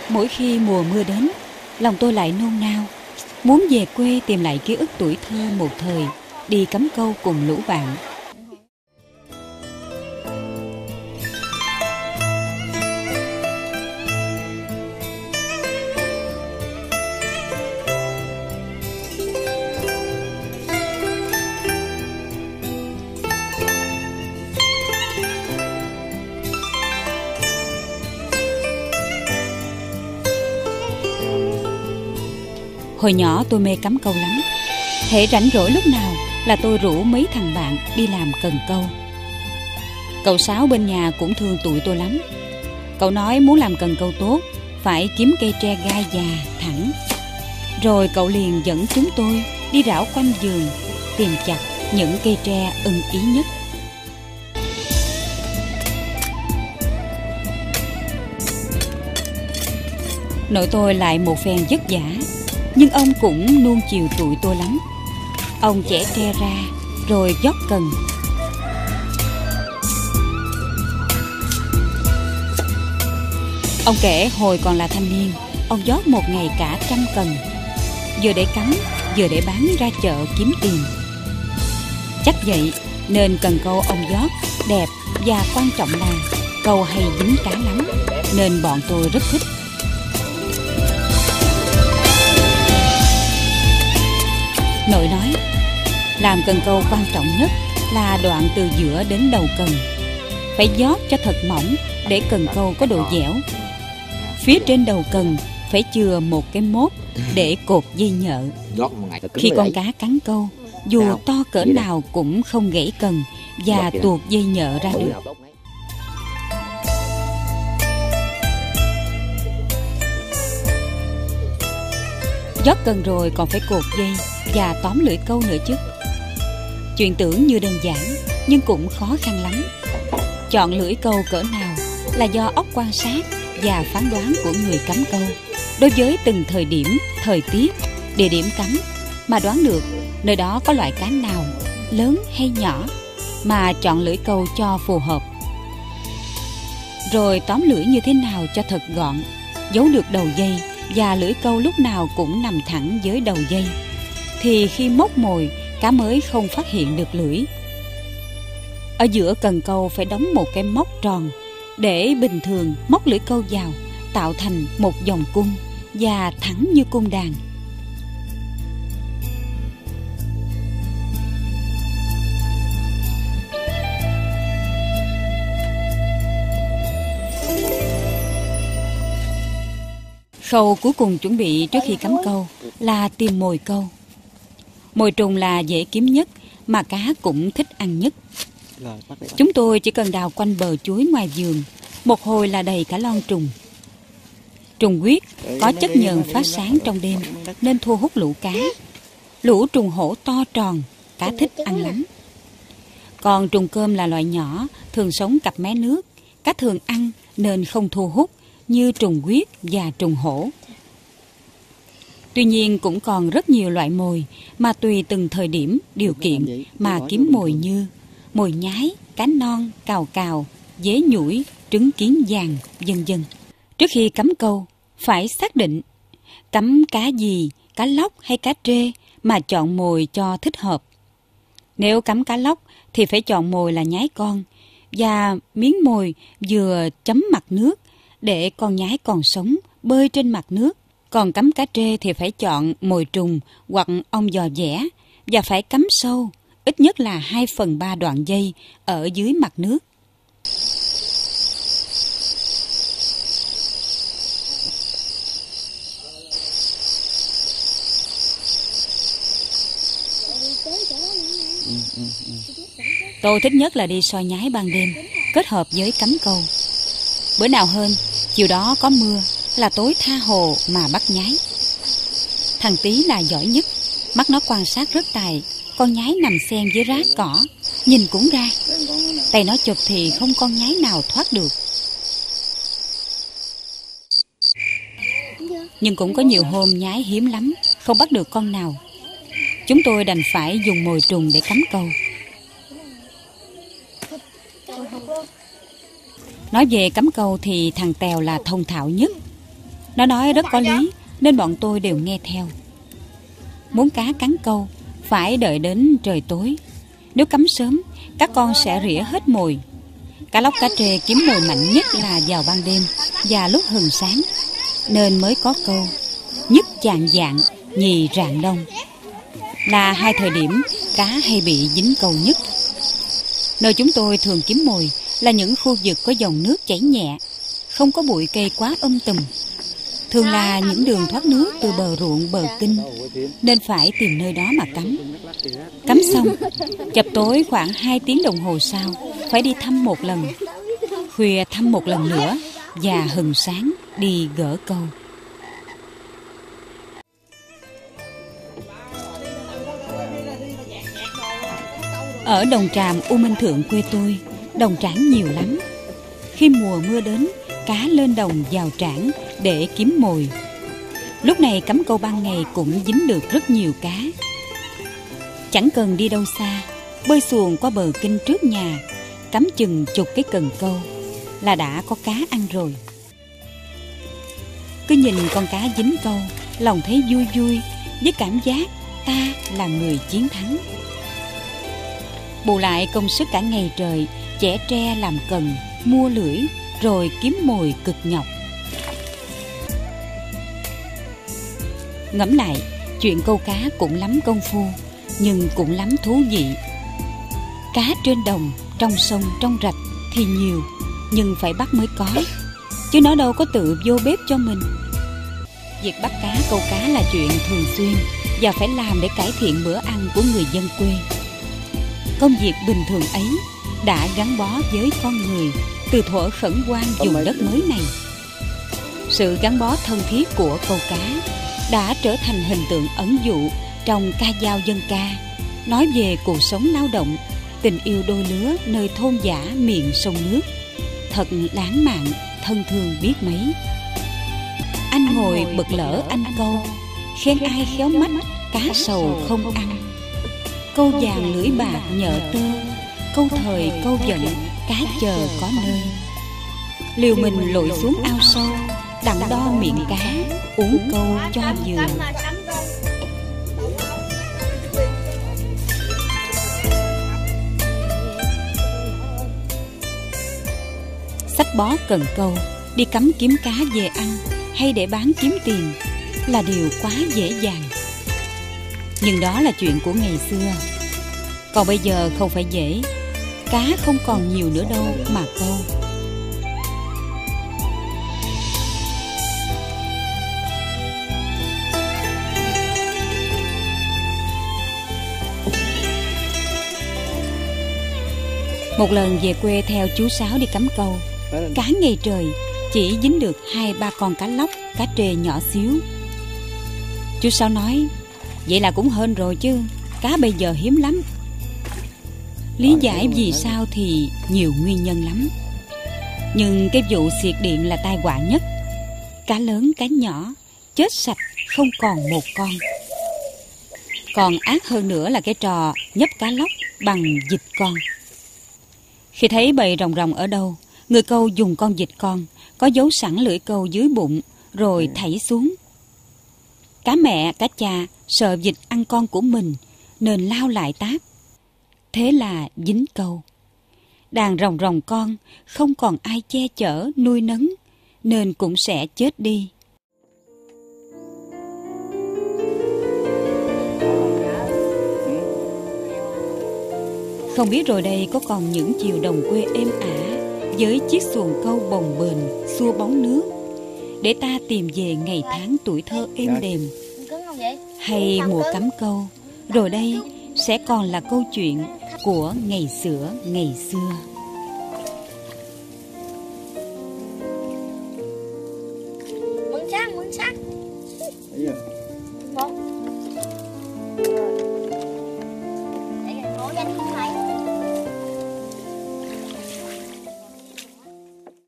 Mỗi khi mùa mưa đến, lòng tôi lại nôn nao, muốn về quê tìm lại ký ức tuổi thơ một thời, đi cắm câu cùng lũ bạn. Hồi nhỏ tôi mê cắm câu lắm. Hễ rảnh rỗi lúc nào là tôi rủ mấy thằng bạn đi làm cần câu. Cậu Sáu bên nhà cũng thương tụi tôi lắm. Cậu nói muốn làm cần câu tốt phải kiếm cây tre gai già, thẳng. Rồi cậu liền dẫn chúng tôi đi rảo quanh vườn, tìm chặt những cây tre ưng ý nhất. Nội tôi lại một phen vất vả, nhưng ông cũng nuông chiều tụi tôi lắm. Ông chẻ tre ra rồi vót cần. Ông kể hồi còn là thanh niên, ông vót một ngày cả 100 cần, vừa để cắm vừa để bán ra chợ kiếm tiền. Chắc vậy nên cần câu ông vót đẹp, và quan trọng là câu hay dính cá lắm, nên bọn tôi rất thích. Nội nói, làm cần câu quan trọng nhất là đoạn từ giữa đến đầu cần. Phải vót cho thật mỏng để cần câu có độ dẻo. Phía trên đầu cần phải chừa một cái mốt để cột dây nhợ. Khi con cá cắn câu, dù to cỡ nào cũng không gãy cần và tuột dây nhợ ra được. Vót cần rồi còn phải cột dây và tóm lưỡi câu nữa chứ. Chuyện tưởng như đơn giản nhưng cũng khó khăn lắm. Chọn lưỡi câu cỡ nào là do óc quan sát và phán đoán của người cắm câu đối với từng thời điểm, thời tiết, địa điểm cắm, mà đoán được nơi đó có loại cá nào, lớn hay nhỏ, mà chọn lưỡi câu cho phù hợp. Rồi tóm lưỡi như thế nào cho thật gọn, giấu được đầu dây và lưỡi câu lúc nào cũng nằm thẳng với đầu dây, thì khi móc mồi, cá mới không phát hiện được lưỡi. Ở giữa cần câu phải đóng một cái móc tròn để bình thường móc lưỡi câu vào, tạo thành một vòng cung và thẳng như cung đàn. Khâu cuối cùng chuẩn bị trước khi cắm câu là tìm mồi câu. Mồi trùng là dễ kiếm nhất mà cá cũng thích ăn nhất. Chúng tôi chỉ cần đào quanh bờ chuối ngoài vườn, một hồi là đầy cả lon trùng. Trùng huyết có chất nhờn phát sáng trong đêm nên thu hút lũ cá. Lũ trùng hổ to tròn, cá thích ăn lắm. Còn trùng cơm là loại nhỏ, thường sống cặp mé nước. Cá thường ăn nên không thu hút như trùng huyết và trùng hổ. Tuy nhiên cũng còn rất nhiều loại mồi mà tùy từng thời điểm, điều kiện mà kiếm mồi, như mồi nhái, cá non, cào cào, dế nhủi, trứng kiến vàng, vân vân. Trước khi cắm câu, phải xác định cắm cá gì, cá lóc hay cá trê mà chọn mồi cho thích hợp. Nếu cắm cá lóc thì phải chọn mồi là nhái con và miếng mồi vừa chấm mặt nước để con nhái còn sống bơi trên mặt nước. Còn cắm cá trê thì phải chọn mồi trùng hoặc ong giò vẽ và phải cắm sâu, ít nhất là 2/3 đoạn dây ở dưới mặt nước. Tôi thích nhất là đi soi nhái ban đêm, kết hợp với cắm câu. Bữa nào hơn, chiều đó có mưa là tối tha hồ mà bắt nhái. Thằng Tí là giỏi nhất, mắt nó quan sát rất tài. Con nhái nằm xen dưới rác cỏ, nhìn cũng ra. Tay nó chụp thì không con nhái nào thoát được. Nhưng cũng có nhiều hôm nhái hiếm lắm, không bắt được con nào. Chúng tôi đành phải dùng mồi trùng để cắm câu. Nói về cắm câu thì thằng Tèo là thông thạo nhất. Nó nói rất có lý nên bọn tôi đều nghe theo. Muốn cá cắn câu phải đợi đến trời tối. Nếu cắm sớm, các con sẽ rỉa hết mồi. Cá lóc cá trê kiếm mồi mạnh nhất là vào ban đêm và lúc hừng sáng, nên mới có câu nhất chạng vạng, nhì rạng đông, là hai thời điểm cá hay bị dính câu nhất. Nơi chúng tôi thường kiếm mồi là những khu vực có dòng nước chảy nhẹ, không có bụi cây quá tùm, thường là những đường thoát nước từ bờ ruộng, bờ kinh, nên phải tìm nơi đó mà cắm. Cắm xong, chập tối khoảng 2 tiếng đồng hồ sau phải đi thăm một lần, khuya thăm một lần nữa, và hừng sáng đi gỡ câu. Ở Đồng Tràm, U Minh Thượng quê tôi, đồng trảng nhiều lắm. Khi mùa mưa đến, cá lên đồng vào trảng để kiếm mồi. Lúc này cắm câu ban ngày cũng dính được rất nhiều cá. Chẳng cần đi đâu xa, bơi xuồng qua bờ kinh trước nhà, cắm chừng chục cái cần câu là đã có cá ăn rồi. Cứ nhìn con cá dính câu, lòng thấy vui vui, với cảm giác ta là người chiến thắng. Bù lại công sức cả ngày trời chẻ tre làm cần, mua lưỡi, rồi kiếm mồi cực nhọc. Ngẫm lại, chuyện câu cá cũng lắm công phu, nhưng cũng lắm thú vị. Cá trên đồng, trong sông, trong rạch thì nhiều, nhưng phải bắt mới có, chứ nó đâu có tự vô bếp cho mình. Việc bắt cá, câu cá là chuyện thường xuyên và phải làm để cải thiện bữa ăn của người dân quê. Công việc bình thường ấy đã gắn bó với con người từ thuở khẩn hoang vùng đất mới này. Sự gắn bó thân thiết của câu cá đã trở thành hình tượng ẩn dụ trong ca dao dân ca, nói về cuộc sống lao động, tình yêu đôi lứa nơi thôn dã miền sông nước. Thật lãng mạn, thân thương biết mấy. Anh ngồi bực lỡ anh câu, khen ai khéo mắt, cá sầu không ăn. Câu vàng lưỡi bạc nhợ tơ, câu thời câu giận, cá chờ có nơi. Liều mình lội xuống ao sâu, đặng đo miệng cá, uống câu cho vừa. Xách bó cần câu, đi cắm kiếm cá về ăn hay để bán kiếm tiền là điều quá dễ dàng. Nhưng đó là chuyện của ngày xưa. Còn bây giờ không phải dễ. Cá không còn nhiều nữa đâu mà câu. Một lần về quê theo chú Sáu đi cắm câu, cả ngày trời chỉ dính được 2-3 con cá lóc, cá trê nhỏ xíu. Chú Sáu nói, vậy là cũng hên rồi chứ, cá bây giờ hiếm lắm. Lý giải vì sao thì nhiều nguyên nhân lắm, nhưng cái vụ xiệt điện là tai họa nhất. Cá lớn cá nhỏ chết sạch không còn một con. Còn ác hơn nữa là cái trò nhấp cá lóc bằng vịt con. Khi thấy bầy rồng rồng ở đâu, người câu dùng con vịt con có giấu sẵn lưỡi câu dưới bụng rồi thảy xuống. Cá mẹ, cá cha sợ vịt ăn con của mình nên lao lại táp. Thế là dính câu. Đàn rồng rồng con không còn ai che chở nuôi nấng nên cũng sẽ chết đi. Không biết rồi đây có còn những chiều đồng quê êm ả với chiếc xuồng câu bồng bềnh xua bóng nước để ta tìm về ngày tháng tuổi thơ êm đềm, hay mùa cắm câu rồi đây sẽ còn là câu chuyện của ngày xưa ngày xưa. Mượn xác